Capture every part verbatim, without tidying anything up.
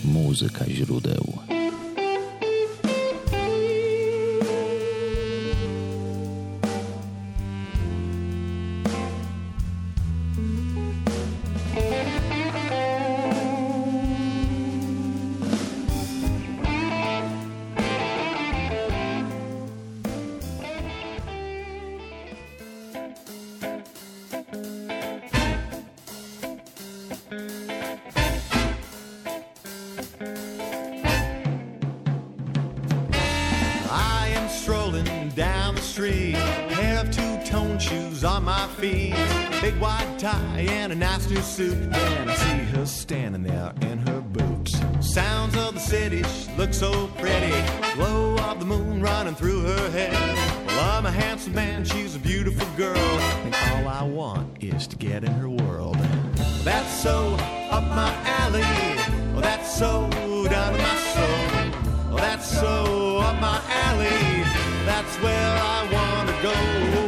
Muzyka źródeł. Down the street, pair of two-tone shoes on my feet, big white tie and a nice new suit, and I see her standing there in her boots. Sounds of the city, she looks so pretty, glow of the moon running through her head. Well, I'm a handsome man, she's a beautiful girl, and all I want is to get in her world. That's so up my alley, oh, that's so down to my soul, oh, that's so up my alley. That's where I want to go.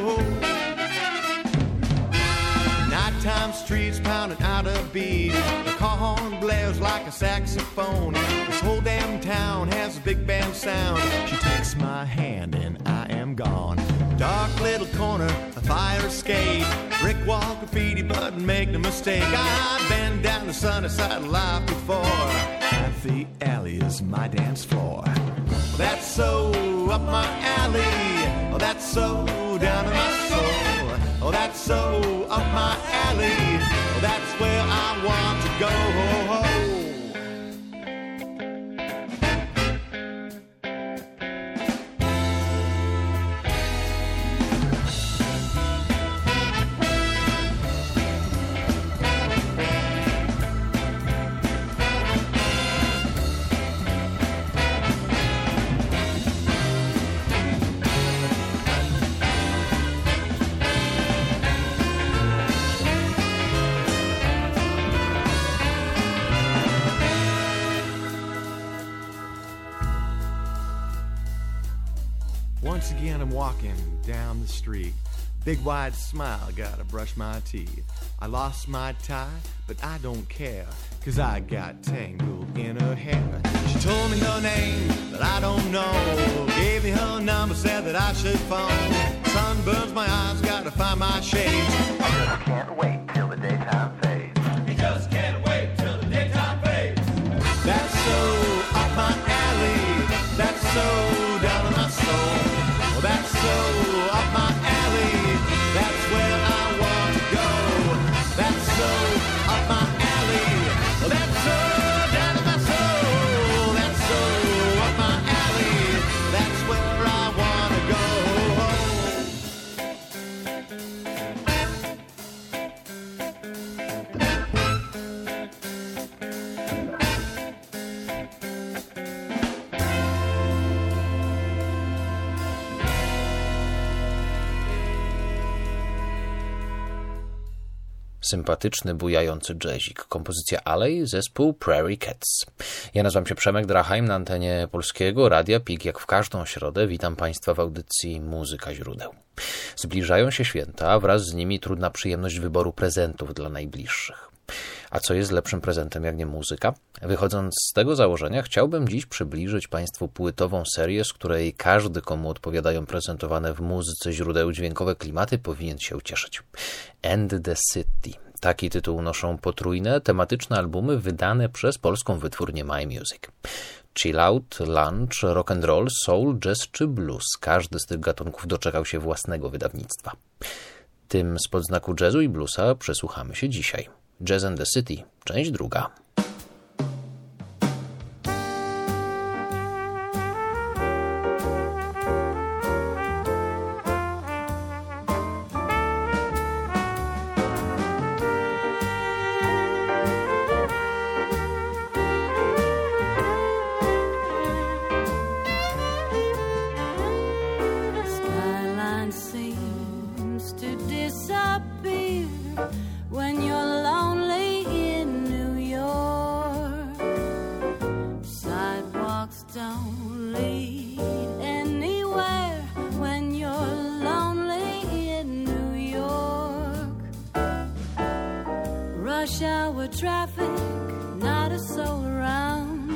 Nighttime streets pounding out a beat. The car horn blares like a saxophone. This whole damn town has a big band sound. She takes my hand and I am gone. Dark little corner, a fire escape, brick wall graffiti, but make no mistake, I've been down the sunny side of life before. The alley is my dance floor. That's so up my alley. Oh, that's so down to my soul. Oh, that's so up my alley. Oh, that's where I want to go. Once again I'm walking down the street, big wide smile, gotta brush my teeth. I lost my tie, but I don't care, cause I got tangled in her hair. She told me her name, but I don't know, gave me her number, said that I should phone. Sun burns my eyes, gotta find my shades. I just can't wait till the daytime fades. You just can't wait till the daytime fades. That's so up my alley, that's so down in my soul. That's so up my alley, that's where I want to go. That's so up my alley, that's so down in my soul. That's so up my alley, that's where I want to go. Sympatyczny, bujający jazzik. Kompozycja Alley, zespół Prairie Cats. Ja nazywam się Przemek Drachheim, na antenie Polskiego Radia Pik. Jak w każdą środę witam Państwa w audycji Muzyka źródeł. Zbliżają się święta, a wraz z nimi trudna przyjemność wyboru prezentów dla najbliższych. A co jest lepszym prezentem jak nie muzyka? Wychodząc z tego założenia, chciałbym dziś przybliżyć Państwu płytową serię, z której każdy, komu odpowiadają prezentowane w muzyce źródeł dźwiękowe klimaty, powinien się cieszyć. And the City. Taki tytuł noszą potrójne, tematyczne albumy wydane przez polską wytwórnię My Music. Chill out, lunch, rock and roll, soul, jazz czy blues. Każdy z tych gatunków doczekał się własnego wydawnictwa. Tym spod znaku jazzu i bluesa przesłuchamy się dzisiaj. Jazz and the City, część druga. Skyline seems to disappear when you're lonely in New York. Sidewalks don't lead anywhere when you're lonely in New York. Rush hour traffic, not a soul around.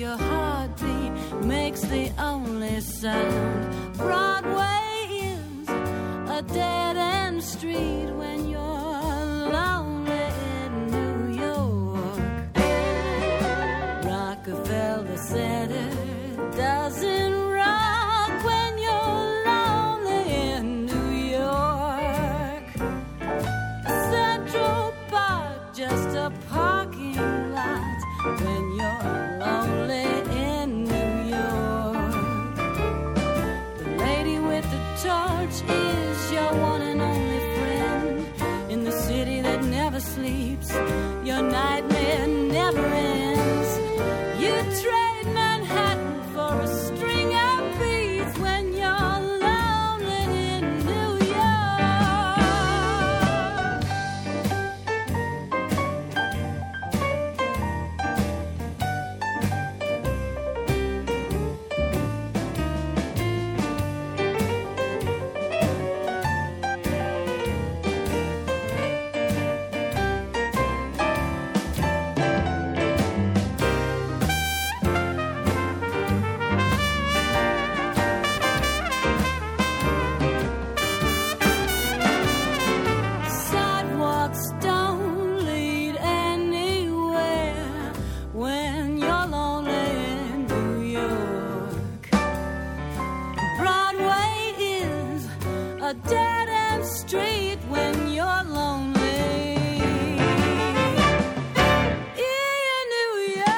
your heartbeat makes the only sound. Broadway is a dead-end street when you're lonely in New York. Rockefeller Center doesn't rock when you're lonely in New York. Central Park, just a parking lot when you're lonely in New York. The lady with the torch is your one and only friend in the city that never sleeps. Your nightmare never ends. You trade Manhattan for a string of beads when you're lonely in New York. Sidewalks don't lead anywhere when you're lonely in New York. Broadway is a dead-end street when you're lonely in New York.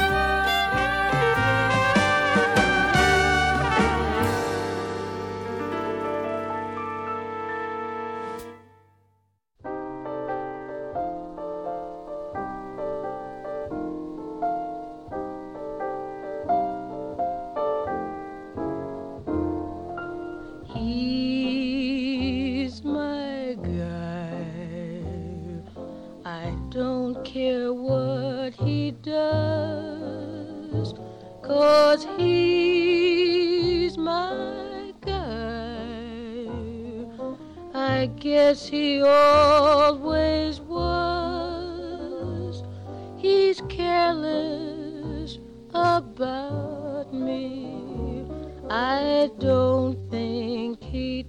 He's my guy. I don't care what he does, 'cause he's my guy. I guess he always was. He's careless about me. I don't think he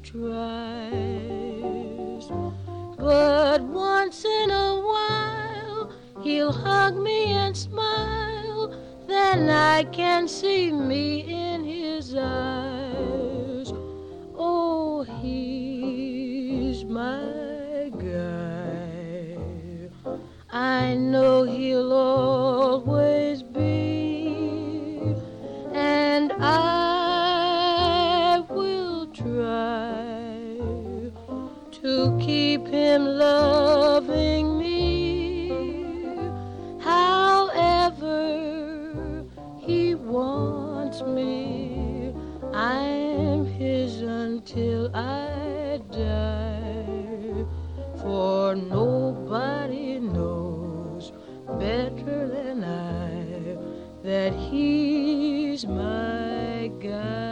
tries, but once in a while he'll hug me and smile. Then I can see me in his eyes. Oh, he's my guy. I know he'll always be, and I try to keep him loving me however he wants me. I'm his until I die, for nobody knows better than I that he's my guy.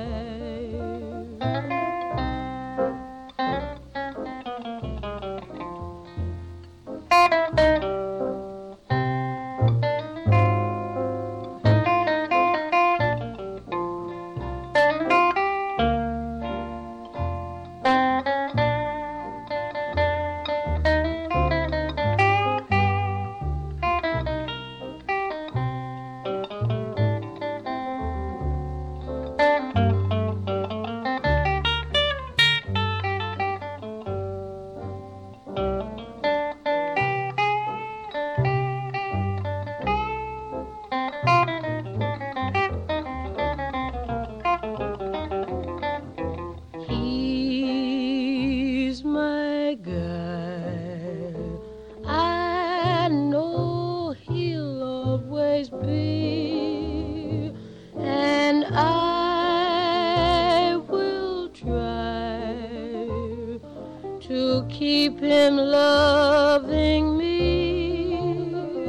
Keep him loving me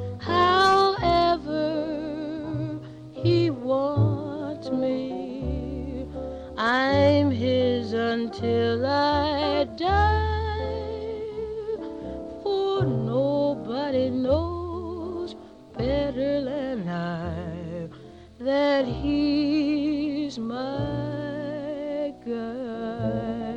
however he wants me. I'm his until I die, for nobody knows better than I that he's my guy.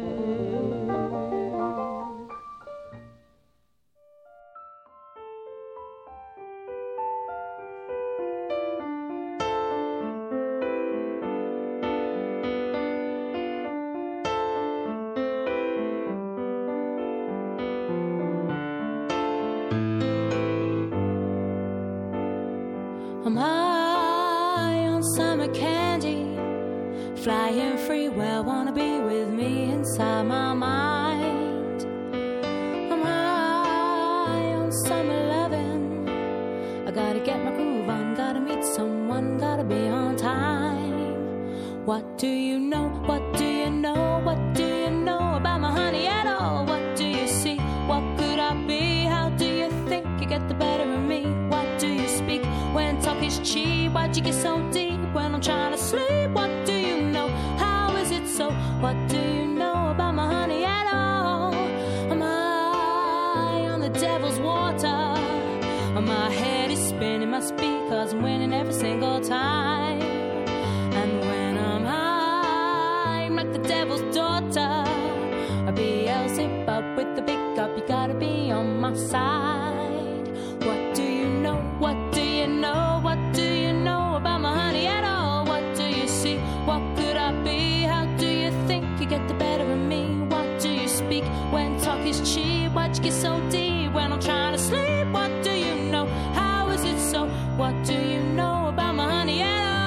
I'm high on summer candy, flying free, well, wanna be with me inside my mind. I'm high on summer loving, I gotta get my groove on, gotta meet someone, gotta be on time. What do you know, what do you know, what do you know about my honey at all? What do you see, what could I be, how do you think you get the better of me? What do you speak when talk is cheap? Why'd you get so deep when I'm trying to sleep? What do you know? How is it so? What do you know about my honey at all? I'm high on the devil's water, my head is spinning, must be cause I'm winning every single time. And when I'm high, I'm like the devil's daughter, a Beelzebub with the big up, you gotta be on my side. What do you know? What do you know? What do you know about my honey at all? What do you see? What could I be? How do you think you get the better of me? What do you speak when talk is cheap? Why'd you get so deep when I'm trying to sleep? What do you know? How is it so? What do you know about my honey at all?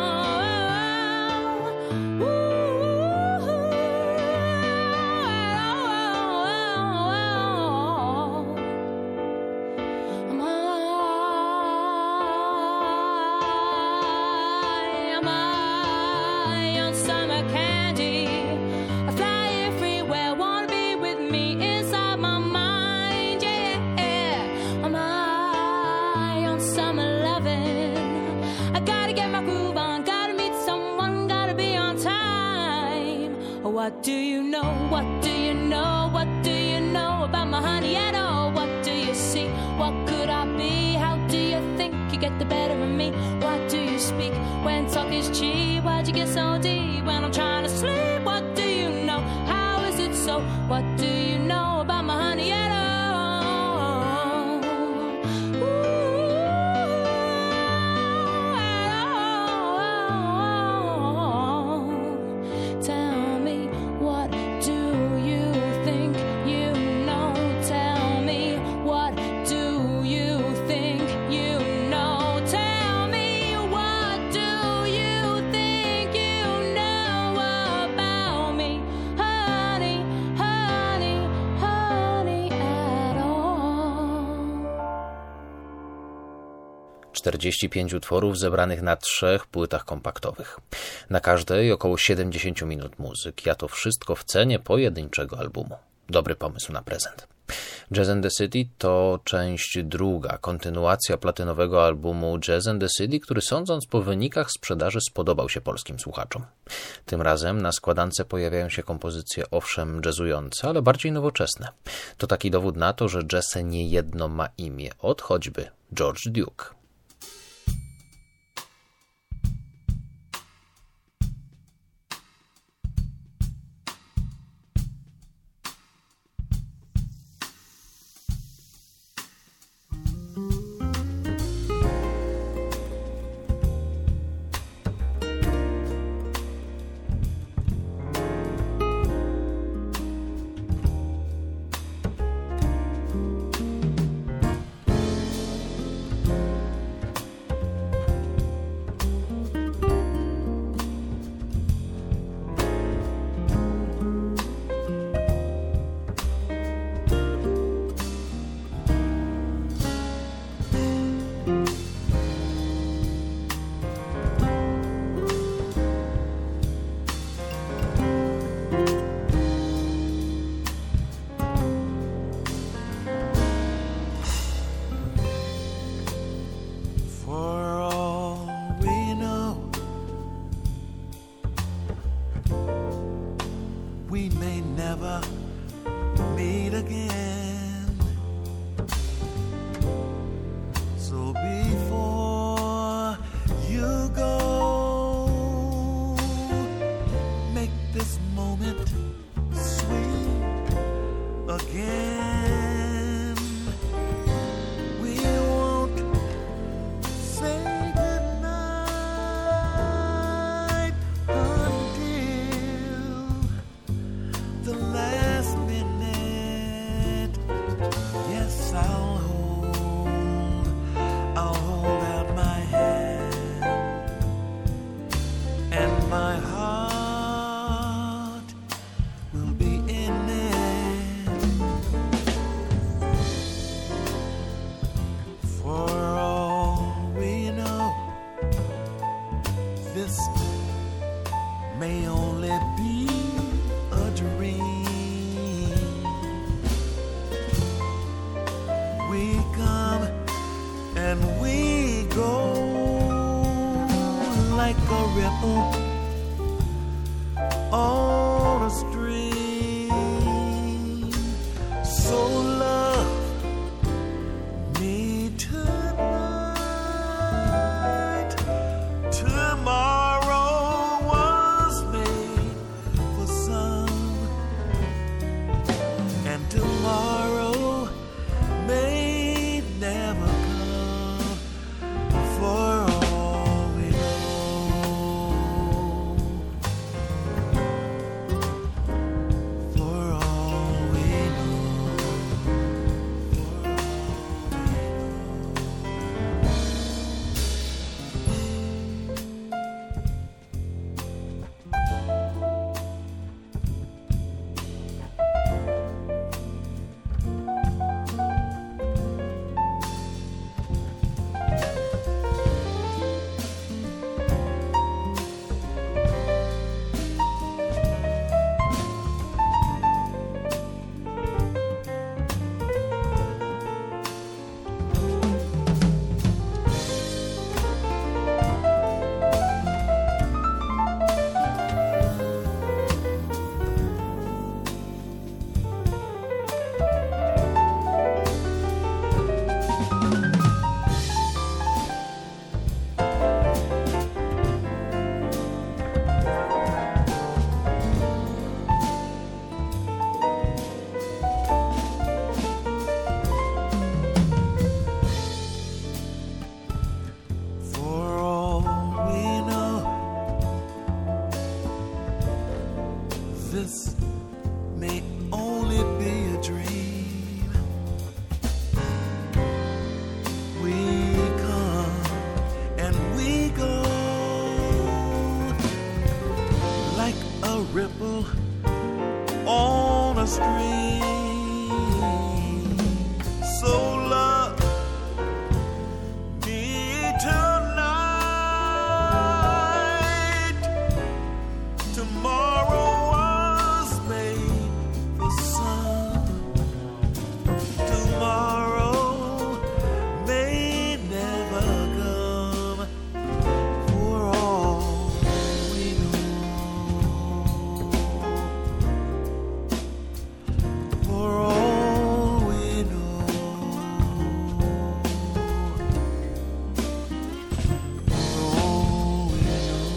What do you know? What do you know? What do you know about my honey at all? What do you see? What could I be? How do you think you get the better of me? What do you speak when talk is cheap? Why'd you get so deep when I'm trying to sleep? What do you know? How is it so? What do you know about my honey at all? czterdzieści pięć utworów zebranych na trzech płytach kompaktowych. Na każdej około siedemdziesiąt minut muzyki, a to wszystko w cenie pojedynczego albumu. Dobry pomysł na prezent. Jazz and the City to część druga, kontynuacja platynowego albumu Jazz and the City, który sądząc po wynikach sprzedaży spodobał się polskim słuchaczom. Tym razem na składance pojawiają się kompozycje owszem jazzujące, ale bardziej nowoczesne. To taki dowód na to, że jazz niejedno ma imię, od choćby George Duke. So before you go on a stream. So love me tonight. Tomorrow was made for some, and tomorrow may never come. For all we know, for all we know, for all For all we know, this may only be a dream. We come and we go like a ripple on a stream. So love me tonight. Tomorrow was made for some. Tomorrow may never come. For all we know, for all we know, for all we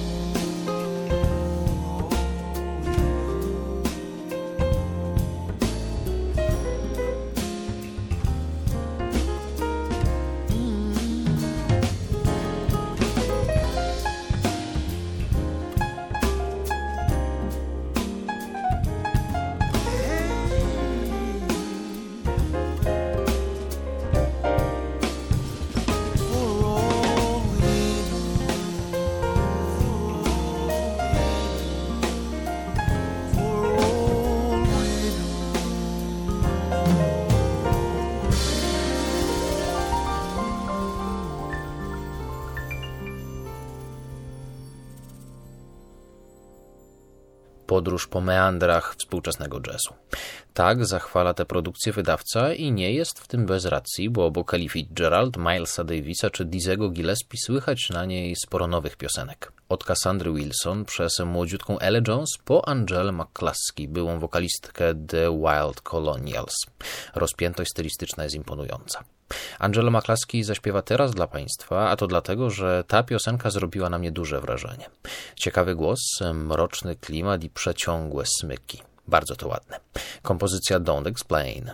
Podróż po meandrach współczesnego jazzu. Tak zachwala tę produkcję wydawca i nie jest w tym bez racji, bo obok Ella Fitzgerald, Milesa Davisa czy Dizzy'ego Gillespie słychać na niej sporo nowych piosenek. Od Cassandry Wilson przez młodziutką Ella Jones po Angelę McCluskey, byłą wokalistkę The Wild Colonials. Rozpiętość stylistyczna jest imponująca. Angela McCluskey zaśpiewa teraz dla Państwa, a to dlatego, że ta piosenka zrobiła na mnie duże wrażenie. Ciekawy głos, mroczny klimat i przeciągłe smyki. Bardzo to ładne. Kompozycja Don't Explain.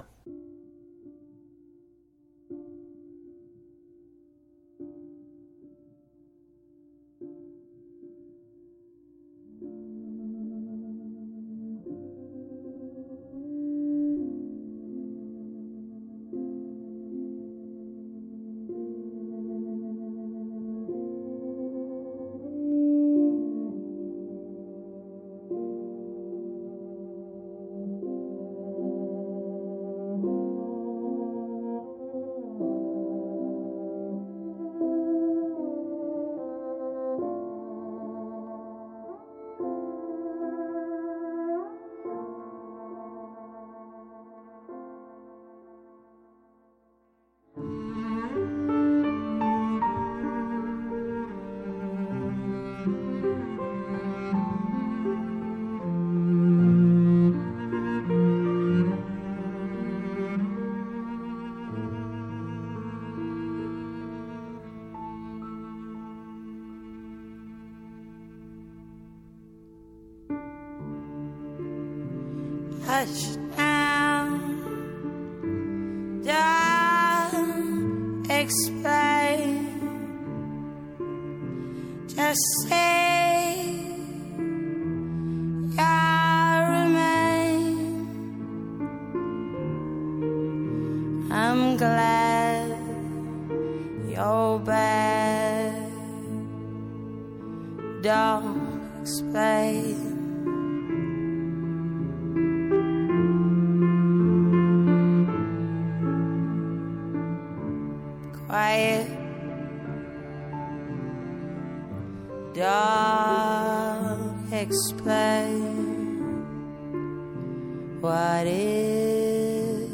Hush now, don't explain. Just say you remain. I'm glad you're back. Don't explain. Quiet. Don't explain. What is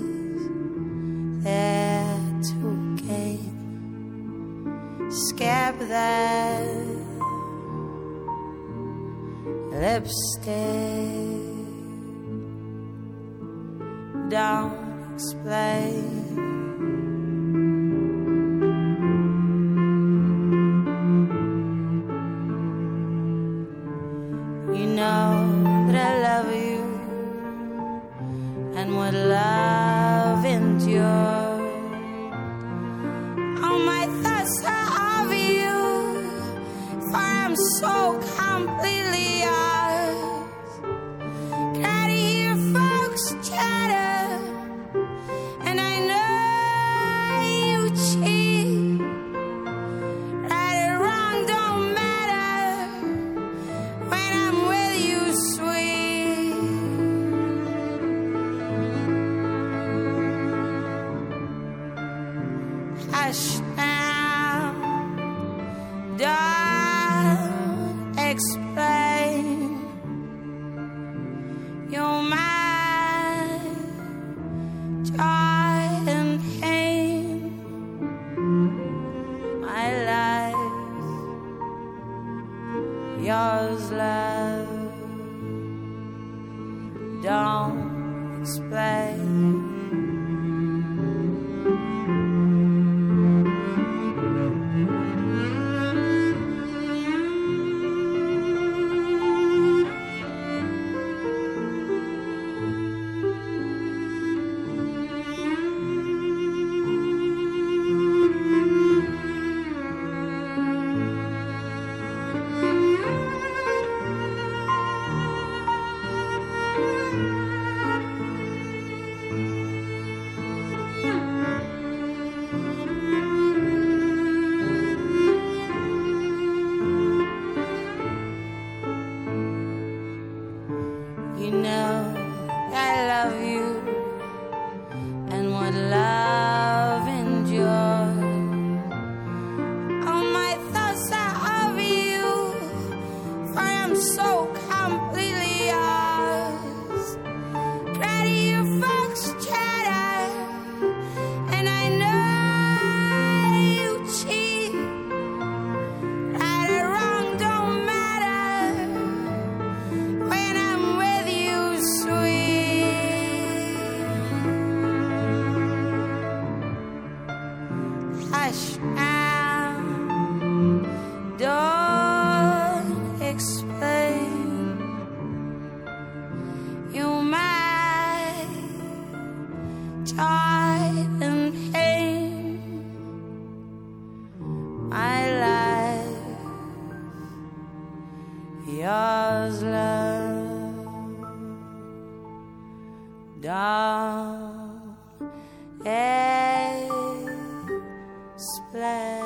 there to gain? Scab that lipstick. Don't explain. You know that I love you, and what love endures. All my thoughts are of you, for I'm so completely yours. Try to hear folks chatter, and I know you cheat. Right or wrong don't matter when I'm with you, sweet. Hush now, don't explain. You're my joy and pain, my life, yours, love. Don't explain. You know I love you, and what love endures. All my thoughts are of you, for I'm so completely yours. Try to hear folks chatter, and I know you cheat. Right or wrong don't matter when I'm with you, sweet. Hush now, don't explain. You're my joy and pain, my life, yours, love. Don't explain.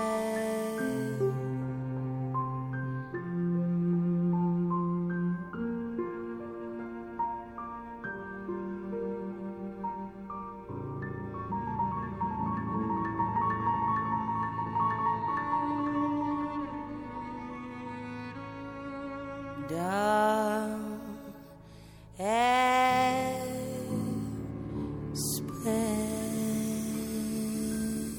Don't explain.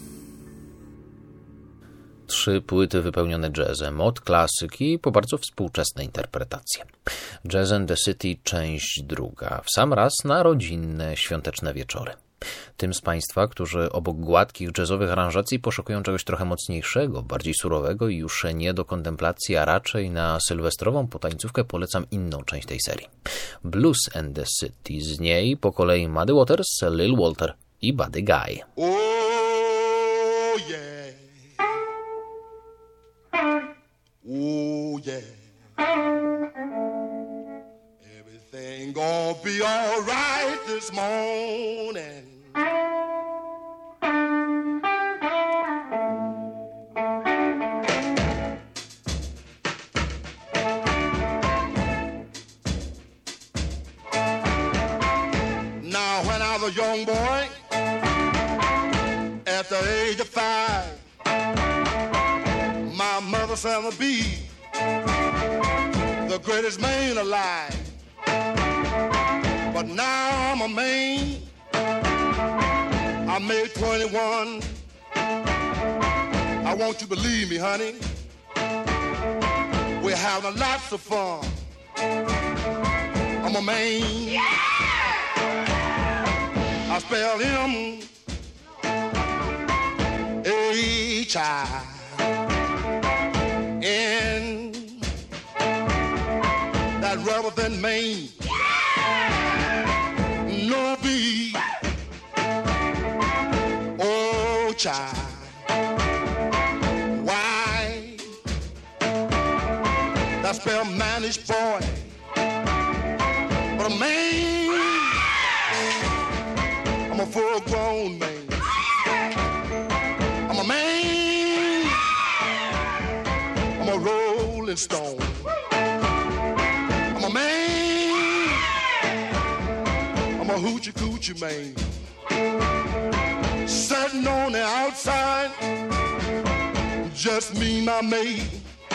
Trzy płyty wypełnione jazzem, od klasyki po bardzo współczesne interpretacje. Jazz and the City, część druga, w sam raz na rodzinne, świąteczne wieczory. Tym z Państwa, którzy obok gładkich jazzowych aranżacji poszukują czegoś trochę mocniejszego, bardziej surowego i już nie do kontemplacji, a raczej na sylwestrową potańcówkę polecam inną część tej serii. Blues and the City. Z niej po kolei Muddy Waters, Lil Walter i Buddy Guy. Oh yeah. Oh yeah. Everything gonna be all right this morning. Now when I was a young boy, at the age of five, my mother said I'd be the greatest man alive. But now I'm a man, I made twenty-one. I want you to believe me, honey, we're having lots of fun. I'm a man, yeah! I spell him H I N, that rather than Maine, no B, oh child, why, that spell managed boy, but a man, I'm a full grown man. I'm a man, I'm a rolling stone. I'm a man, I'm a hoochie coochie man. Sitting on the outside, just me and my maid.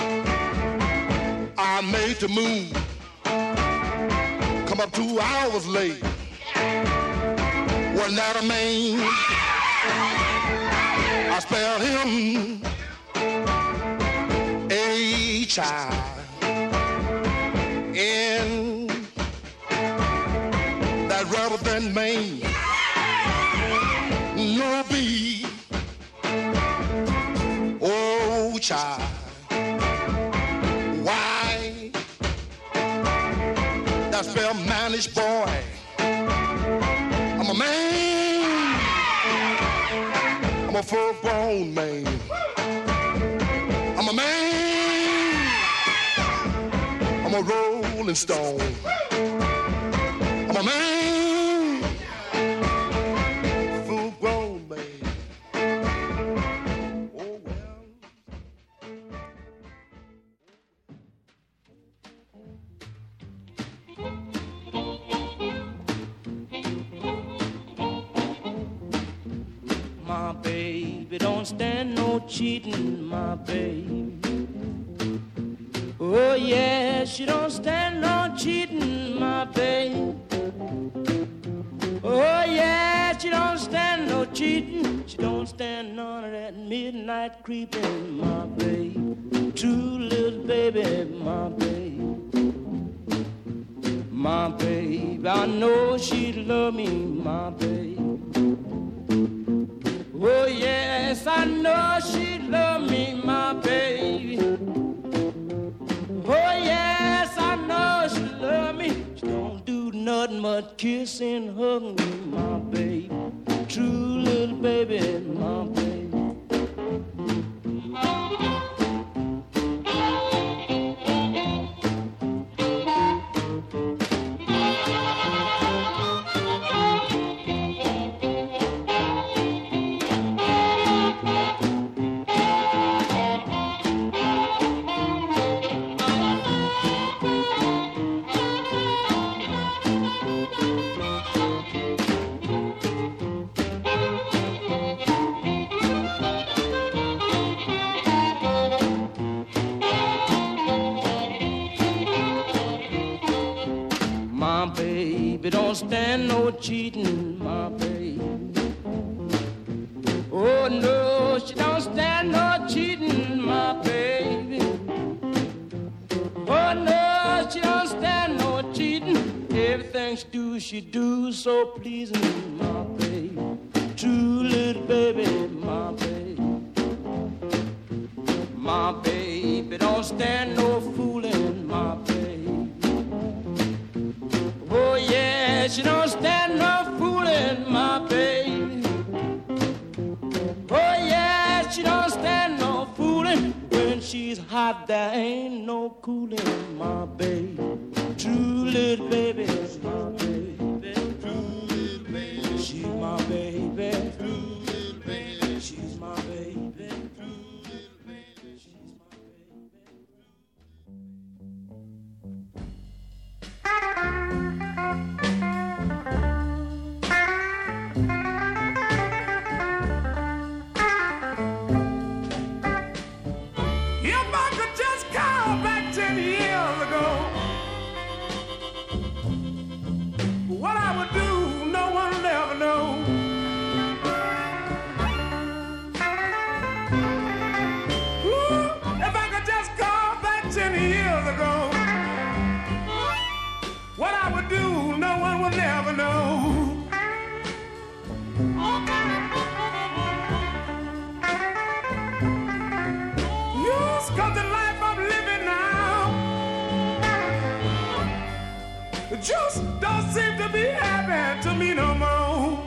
I made the move, come up two hours late. Wasn't that a man? I spelled him H I N, that rather than Maine, no B, oh child, why, that spell managed boy, I'm a man, I'm a full-grown man. I'm a man, I'm a rolling stone. I'm a man, full-grown man. Oh well. My baby don't stand no cheating, my baby. Oh yeah, she don't stand no cheating, my baby. Oh yeah, she don't stand no cheating. She don't stand none of that midnight creeping, my baby. True little baby, my baby. My baby, I know she'd love me, my baby. Oh yes, I know she love me, my baby. Oh yes, I know she love me. She don't do nothing but kiss and hug me, my baby. True little baby, my baby. Don't stand no cheating, my baby. Oh no, she don't stand no cheating, my baby. Oh no, she don't stand no cheating. Everything she do, she do so pleasing, my baby. True little baby, my baby. My baby don't stand no fooling, my baby. Oh yeah, she don't stand no fooling, my baby. Oh yeah, she don't stand no fooling. When she's hot, there ain't no cooling, my baby. True little baby, my baby. True little baby, she's my baby. True little baby, she's my baby. True little baby, she's my If I could just call back ten years ago, what I would do, no one will ever know. Ooh, if I could just call back ten years ago, what I would do, no one will never know. Yes, 'cause the life I'm living now just don't seem to be happening to me no more.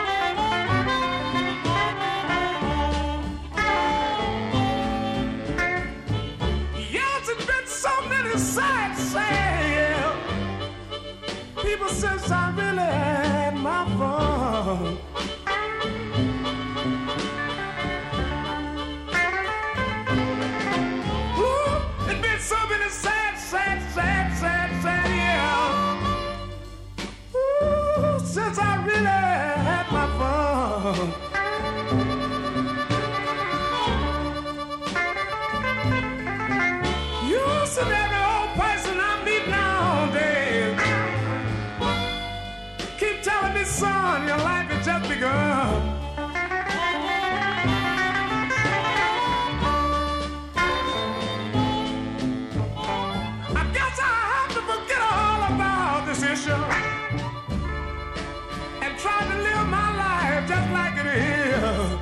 Yes, it's been so many sad, sad, yeah, people since I really had my fun. Ooh, it's been so many sad, sad, sad, sad, sad, yeah. Since I really had my fun. You see every old person I meet nowadays keep telling me, son, your life has just begun. I guess I have to forget all about this issue. Trying to live my life just like it is.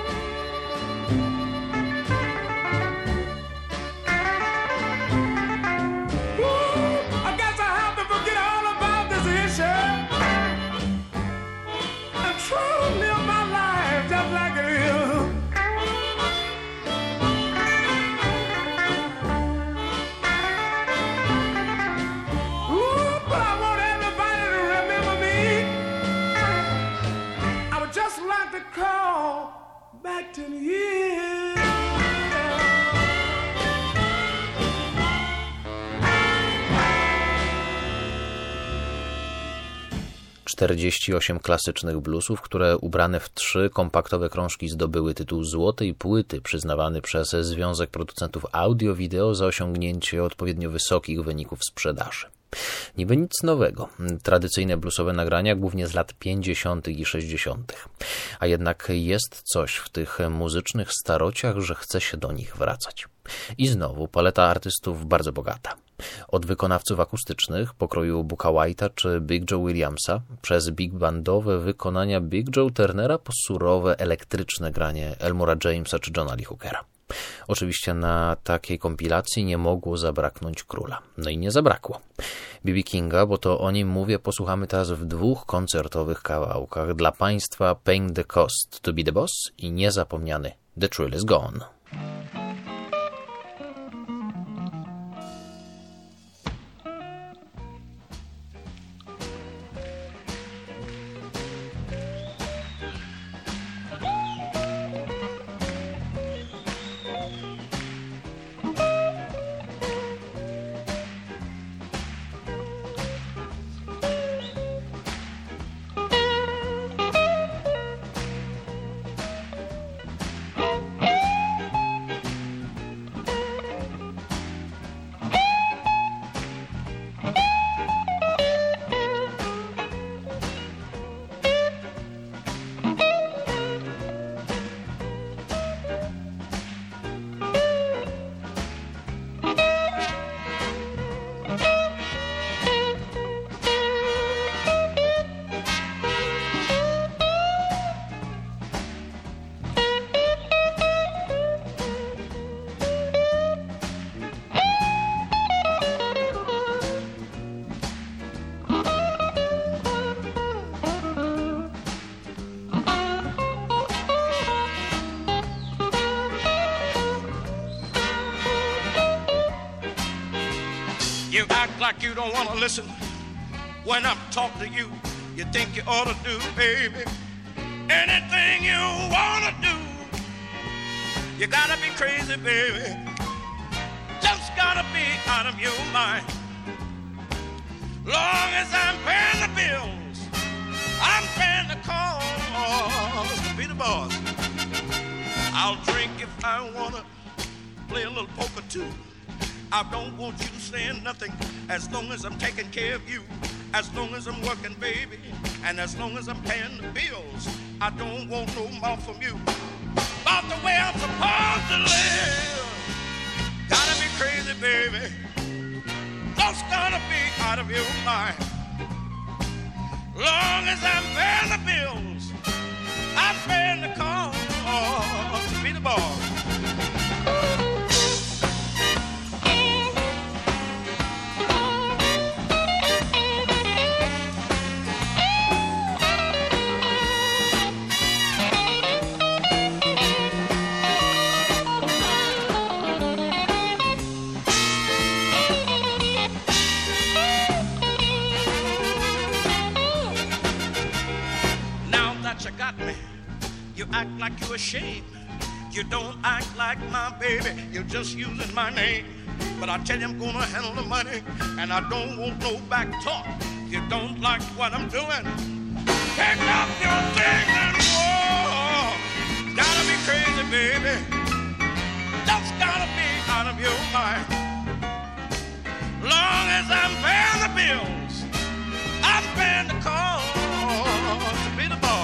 Ooh, I guess I have to forget all about this issue and try to live my life just like it is. Ooh, but I want everybody to remember me. Just like to call back ten years. czterdzieści osiem klasycznych bluesów, które ubrane w trzy kompaktowe krążki zdobyły tytuł złotej płyty przyznawany przez Związek Producentów Audio-Wideo za osiągnięcie odpowiednio wysokich wyników sprzedaży. Niby nic nowego, tradycyjne bluesowe nagrania głównie z lat pięćdziesiątych i sześćdziesiątych. A jednak jest coś w tych muzycznych starociach, że chce się do nich wracać. I znowu paleta artystów bardzo bogata. Od wykonawców akustycznych pokroju Booka White'a czy Big Joe Williamsa, przez big bandowe wykonania Big Joe Turnera po surowe, elektryczne granie Elmora Jamesa czy Johna Lee Hookera. Oczywiście na takiej kompilacji nie mogło zabraknąć króla. No i nie zabrakło. B B Kinga, bo to o nim mówię, posłuchamy teraz w dwóch koncertowych kawałkach. Dla Państwa Paying the Cost to be the Boss i niezapomniany The Thrill is Gone. You act like you don't want to listen when I'm talking to you. You think you ought to do, baby, anything you want to do. You gotta be crazy, baby. Just gotta be out of your mind. Long as I'm paying the bills, I'm paying the cost to be the boss. I'll drink if I wanna play a little poker too. I don't want you saying nothing as long as I'm taking care of you. As long as I'm working, baby, and as long as I'm paying the bills, I don't want no more from you. About the way I'm supposed to live. Gotta be crazy, baby. Just gotta be out of your mind. Long as I'm paying the bills, I'm paying the cost to be the boss. You got me. You act like you're ashamed. You don't act like my baby. You're just using my name. But I tell you, I'm gonna handle the money, and I don't want no back talk. You don't like what I'm doing, pack up your things and walk. Gotta be crazy, baby. Just gotta be out of your mind. Long as I'm paying the bills, I'm paying the cost to be the boss.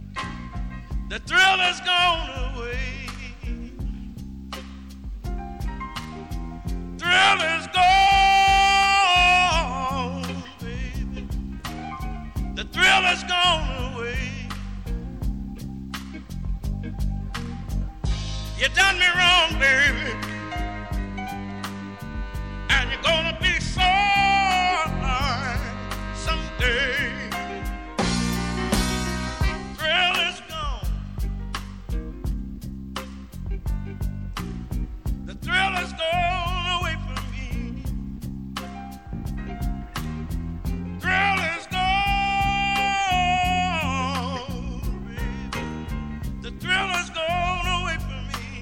The thrill has gone away. thrill is gone, baby. The thrill is gone away. You done me wrong, baby, and you're gonna be sorry someday. Thrill is gone. The thrill is gone away from me. Thrill is gone, baby. The thrill is gone away from me.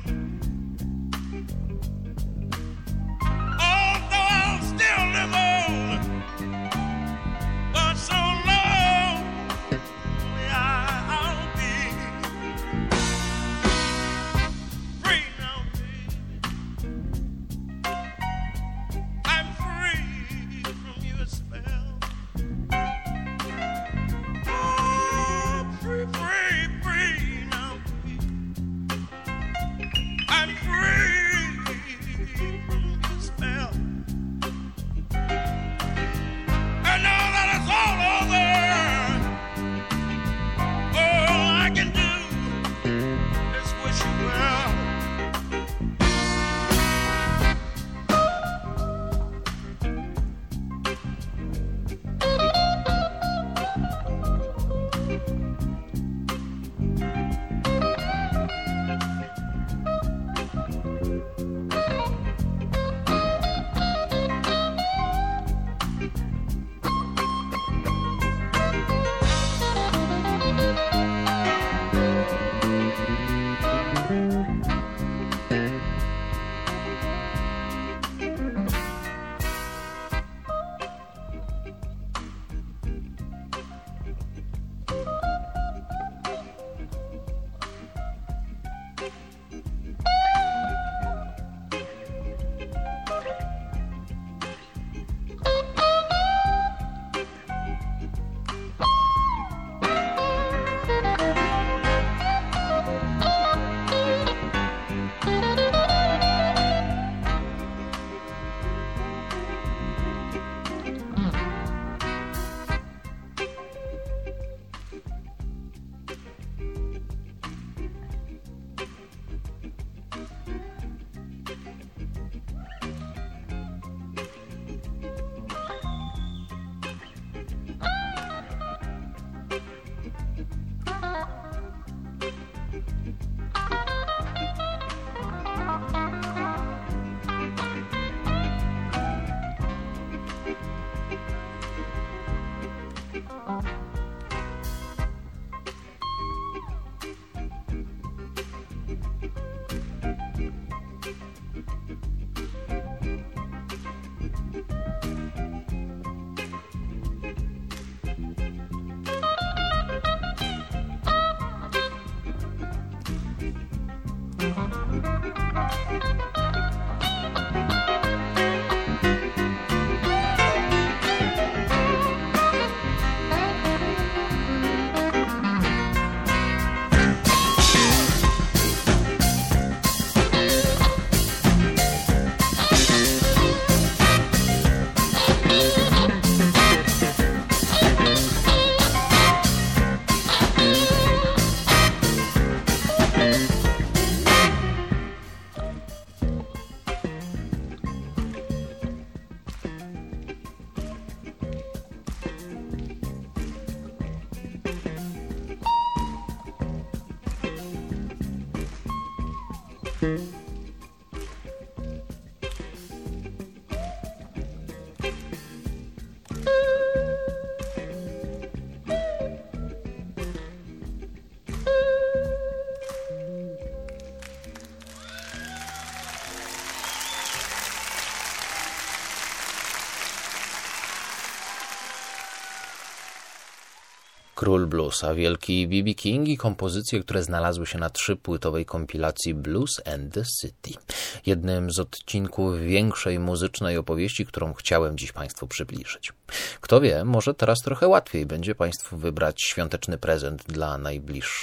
Król bluesa, wielki B B King i kompozycje, które znalazły się na trzypłytowej kompilacji Blues and the City. Jednym z odcinków większej muzycznej opowieści, którą chciałem dziś Państwu przybliżyć. Kto wie, może teraz trochę łatwiej będzie Państwu wybrać świąteczny prezent dla najbliższych.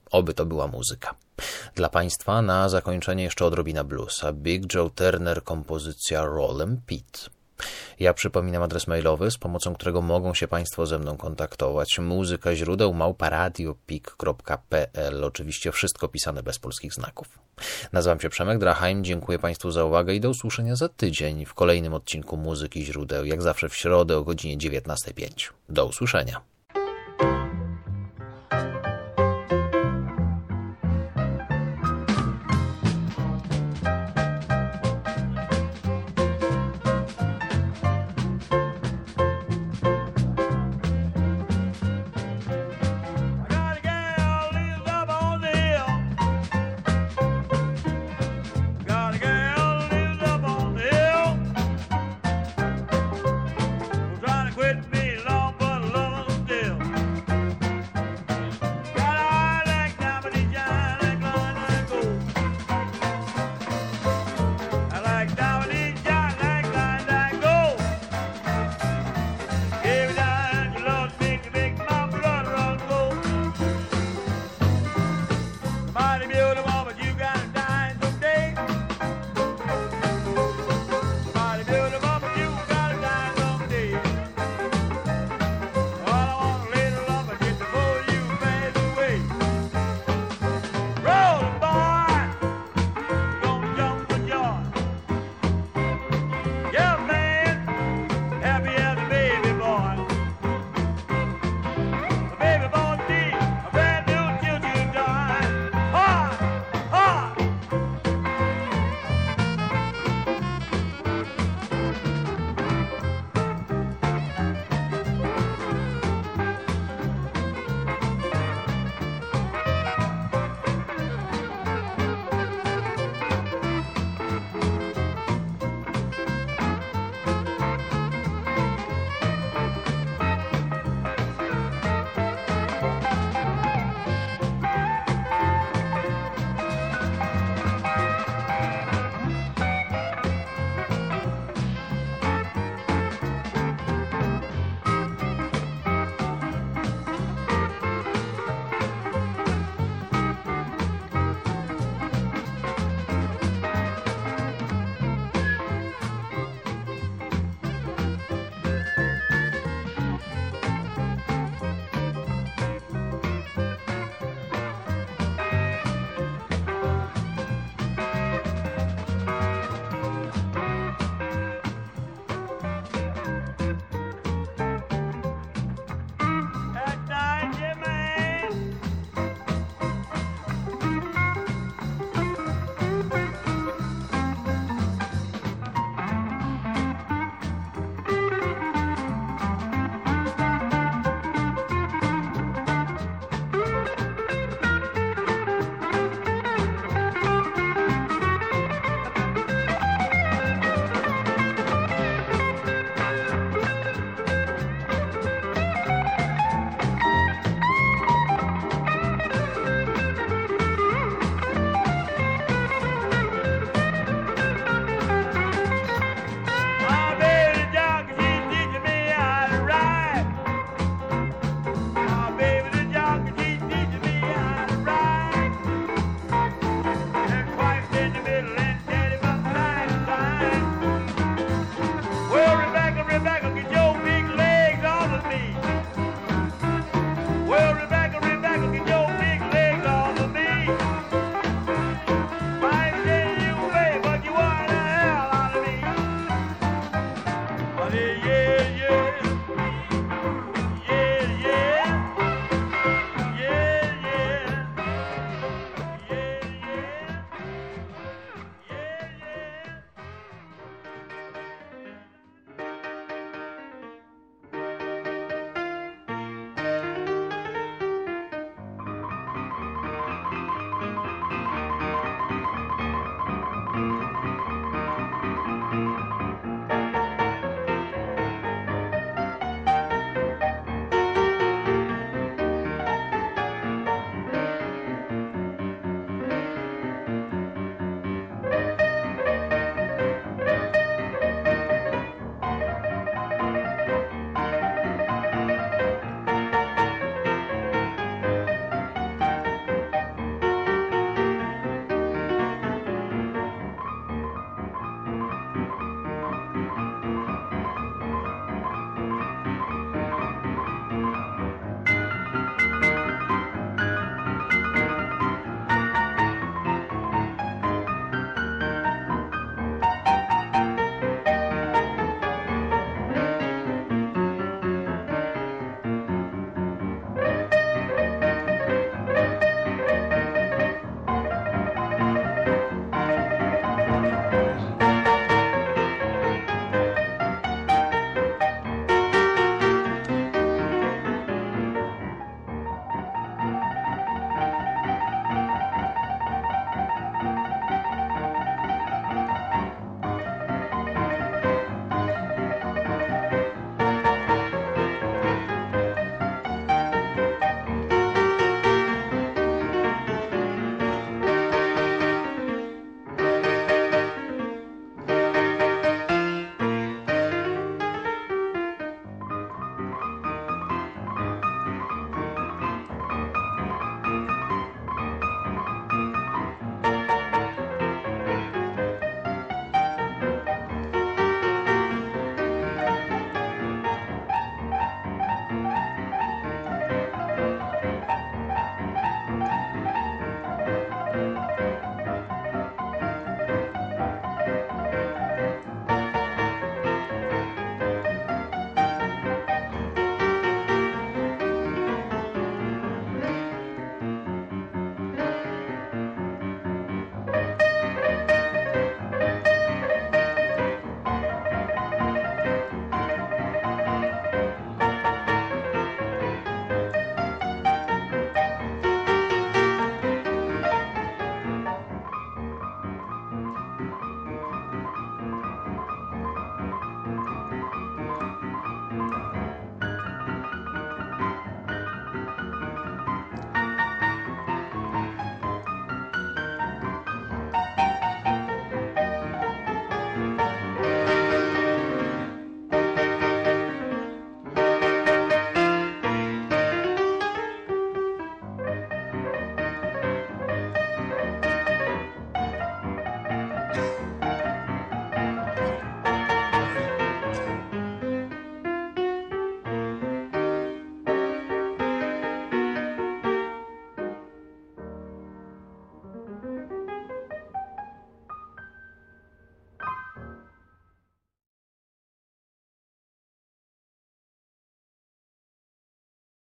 Oby to była muzyka. Dla Państwa na zakończenie jeszcze odrobina bluesa. Big Joe Turner, kompozycja Rollin' Pete. Ja przypominam adres mailowy, z pomocą którego mogą się Państwo ze mną kontaktować. Muzyka źródeł małpa radio pik kropka p l. Oczywiście wszystko pisane bez polskich znaków. Nazywam się Przemek Draheim, dziękuję Państwu za uwagę i do usłyszenia za tydzień w kolejnym odcinku Muzyki Źródeł, jak zawsze w środę o godzinie dziewiętnasta pięć. Do usłyszenia.